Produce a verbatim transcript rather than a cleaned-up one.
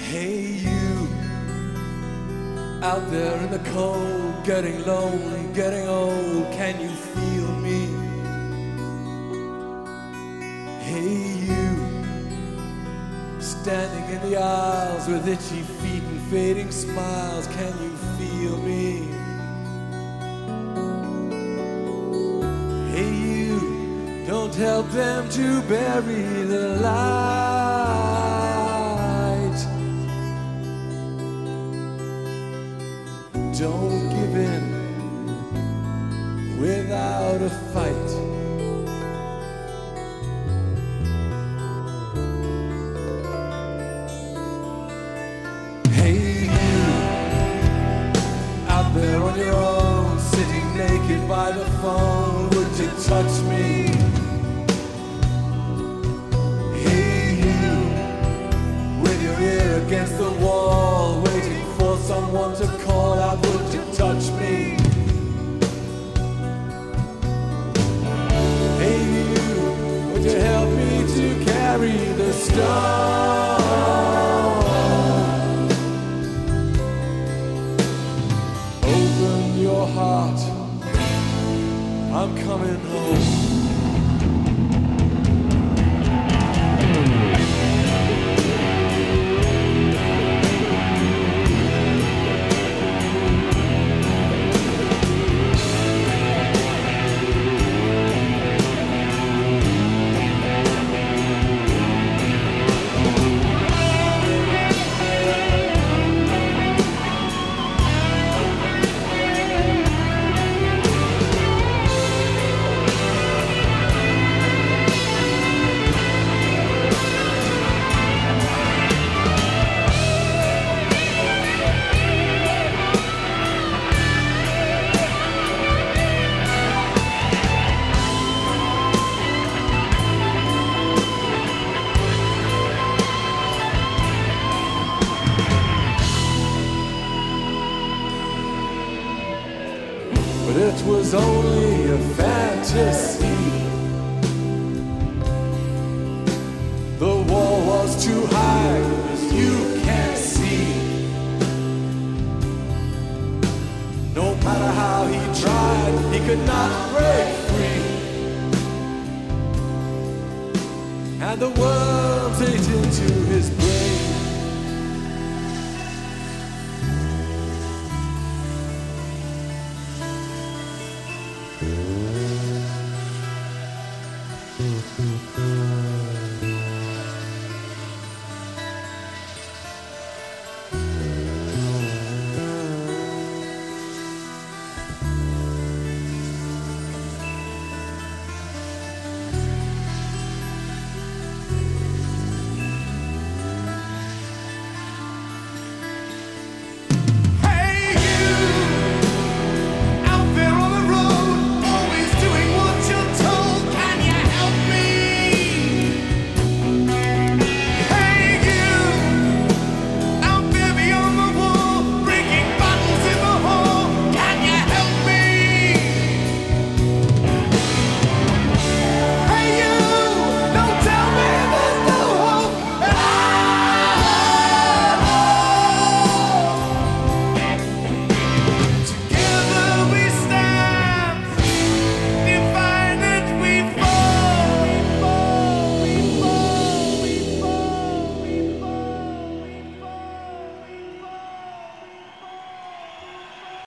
Hey you, out there in the cold, getting lonely, getting old, can you feel me? Hey you, standing in the aisles with itchy feet and fading smiles, can you feel me? Hey you, don't help them to bury the light. Don't give in without a fight. Hey you, out there on your own, sitting naked by the phone, would you touch me? Hey you, with your ear against the wall, waiting for someone to call out, would you touch me? Hey you, would you help me to carry the stone? Open your heart, I'm coming home. But it was only a fantasy. The wall was too high, as you can't see. No matter how he tried, he could not break free. And the worms ate into his brain. Mm-hmm.